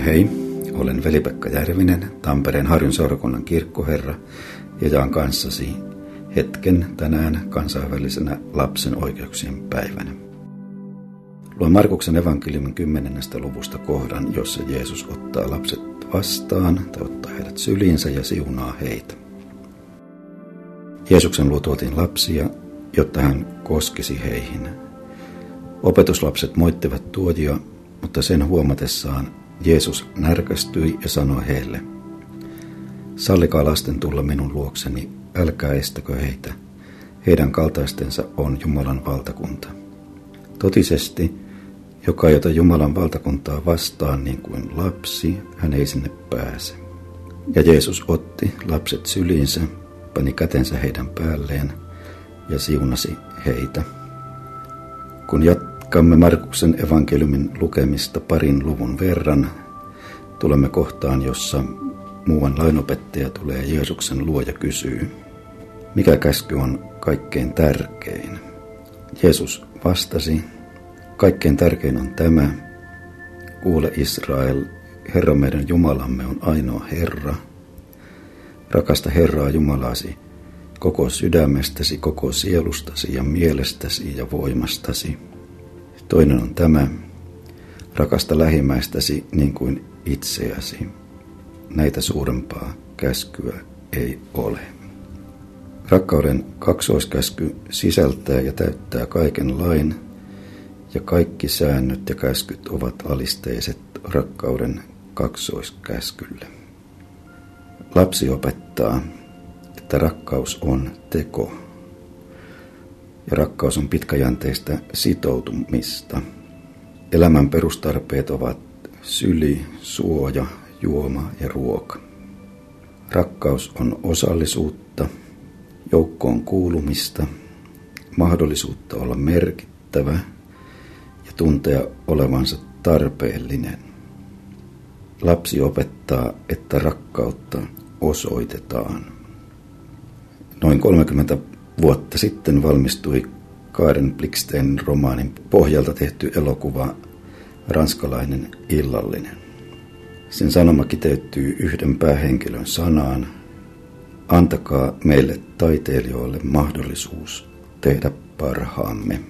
Hei, olen Veli-Pekka Järvinen, Tampereen Harjun seurakunnan kirkkoherra ja jaan kanssasi hetken tänään kansainvälisenä lapsen oikeuksien päivänä. Luen Markuksen evankeliumin 10. luvusta kohdan, jossa Jeesus ottaa lapset vastaan tai ottaa heidät syliinsä ja siunaa heitä. Jeesuksen luo tuotiin lapsia, jotta hän koskisi heihin. Opetuslapset moittivat tuojia, mutta sen huomatessaan Jeesus närkästyi ja sanoi heille: sallikaa lasten tulla minun luokseni, älkää estäkö heitä. Heidän kaltaistensa on Jumalan valtakunta. Totisesti, joka jota Jumalan valtakuntaa vastaan niin kuin lapsi, hän ei sinne pääse. Ja Jeesus otti lapset syliinsä, pani kätensä heidän päälleen ja siunasi heitä. Kun jatkamme Markuksen evankeliumin lukemista parin luvun verran, tulemme kohtaan, jossa muuan lainopettaja tulee Jeesuksen luo ja kysyy: mikä käsky on kaikkein tärkein? Jeesus vastasi: kaikkein tärkein on tämä: kuule Israel, Herra meidän Jumalamme on ainoa Herra. Rakasta Herraa Jumalasi koko sydämestäsi, koko sielustasi ja mielestäsi ja voimastasi. Toinen on tämä: rakasta lähimmäistäsi niin kuin itseäsi. Näitä suurempaa käskyä ei ole. Rakkauden kaksoiskäsky sisältää ja täyttää kaiken lain, ja kaikki säännöt ja käskyt ovat alisteiset rakkauden kaksoiskäskylle. Lapsi opettaa, että rakkaus on teko, ja rakkaus on pitkäjänteistä sitoutumista. Elämän perustarpeet ovat syli, suoja, juoma ja ruoka. Rakkaus on osallisuutta, joukkoon kuulumista, mahdollisuutta olla merkittävä ja tuntea olevansa tarpeellinen. Lapsi opettaa, että rakkautta osoitetaan. Noin 30 vuotta sitten valmistui Karen Blixtenin romaanin pohjalta tehty elokuva Ranskalainen illallinen. Sen sanoma kiteytyy yhden päähenkilön sanaan: antakaa meille taiteilijoille mahdollisuus tehdä parhaamme.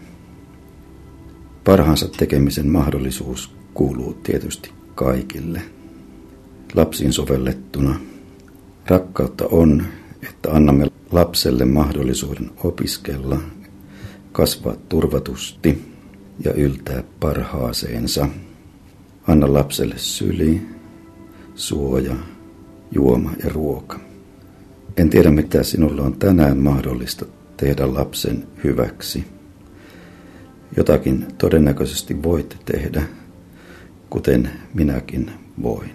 Parhaansa tekemisen mahdollisuus kuuluu tietysti kaikille. Lapsiin sovellettuna rakkautta on, että annamme lapselle mahdollisuuden opiskella, kasvaa turvatusti ja yltää parhaaseensa. Anna lapselle syli, suoja, juoma ja ruoka. En tiedä, mitä sinulle on tänään mahdollista tehdä lapsen hyväksi. Jotakin todennäköisesti voit tehdä, kuten minäkin voin.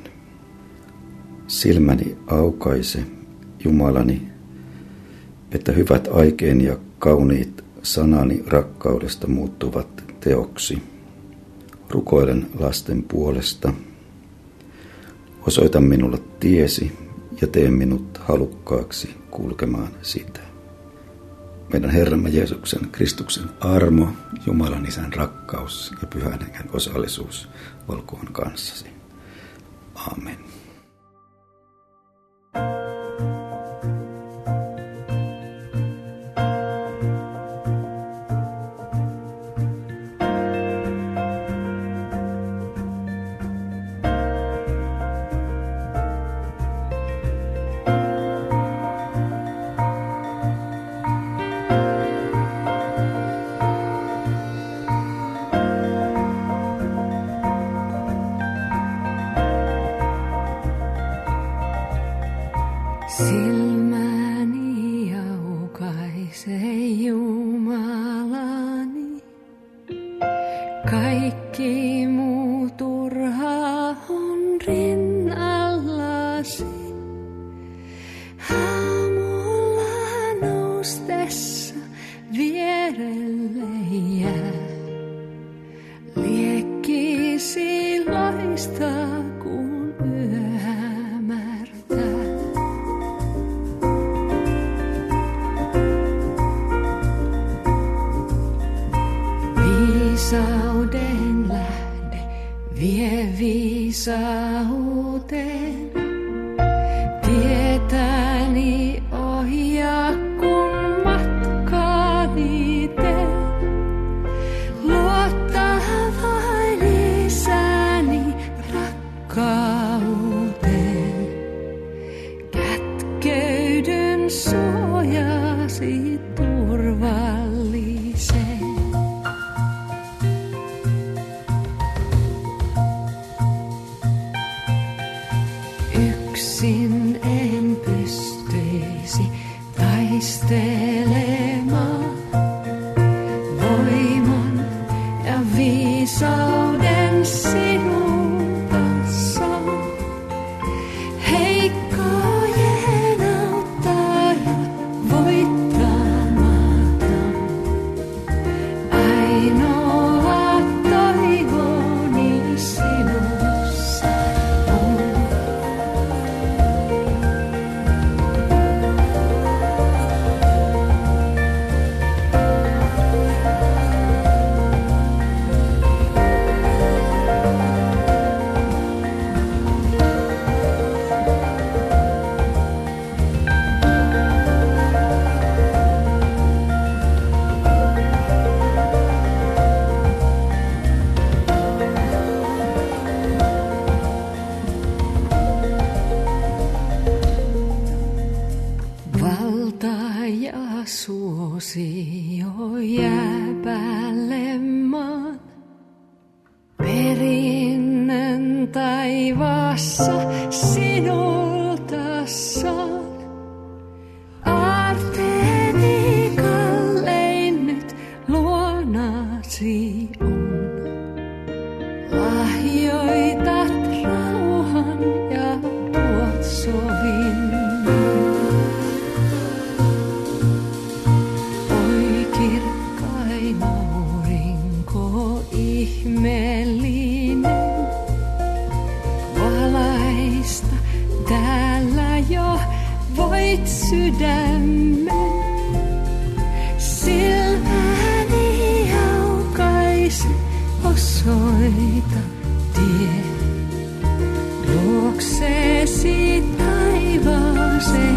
Silmäni aukaise, Jumalani, että hyvät aikeeni ja kauniit sanani rakkaudesta muuttuvat teoksi. Rukoilen lasten puolesta. Osoita minulle tiesi ja tee minut halukkaaksi kulkemaan sitä. Meidän Herramme Jeesuksen Kristuksen armo, Jumalan Isän rakkaus ja Pyhän Hengen osallisuus olkoon kanssasi. Aamen. Silmäni aukaisee Jumalani, kaikki muu turhaa on rinnallasi. Aamulla noustessa vierelle jää, liekkisi loistaa kun yö hämärtää. Viisauden lähde vie viisauteen. Tietäni ohjaa, kun matkaani teen. Luottaa vain isäni rakkauteen. Kätkeydyn suojasi turvalliseen. Yksin en pystyisi taistelemaan. Voiman ja viisauden sinulta saan. Heikkojen auttaja voittamaton. Ainoa toivoni sinussa on. Valta ja suosio jää päälle maan. Perinnön taivaassa sinulta saan. Aarteeni kallein nyt luonasi on. Lahjoitat rauhan ja tuot sovinnon. Oi kirkkain aurinko ihmeellinen, valaista täällä jo voit sydämen. Silmäni aukaise, osoita tie luokseesi taivaaseen.